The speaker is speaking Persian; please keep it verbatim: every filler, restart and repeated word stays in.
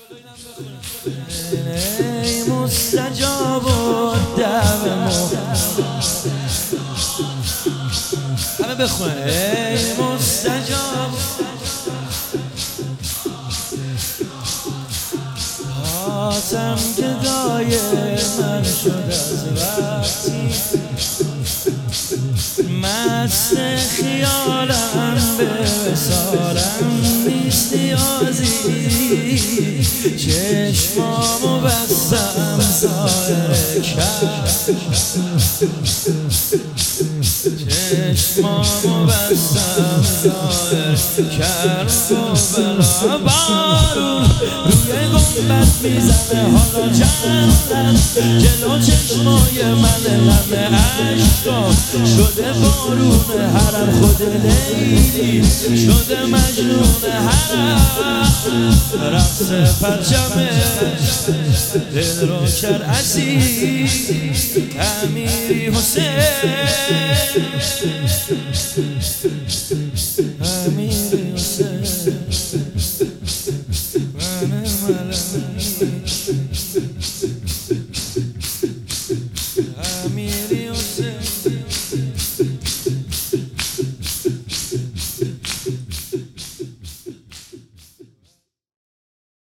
ای مستجاب الدعوه همه بخون ای مستجاب حاتم گدای من شد از وقتی مست خیالم به وصالم نیست نیازی چشمامو بستم ظاهر کرد چشمامو بستم ظاهر کرد و بلا بارون روی گنبد میزنه حالا چندم جلو چشمای من لب عشقا شده بارون حرم خود لیلی شده مجنون حرم رقص پرچمش دل رو کرد عزیز امیری حسین امیری حسین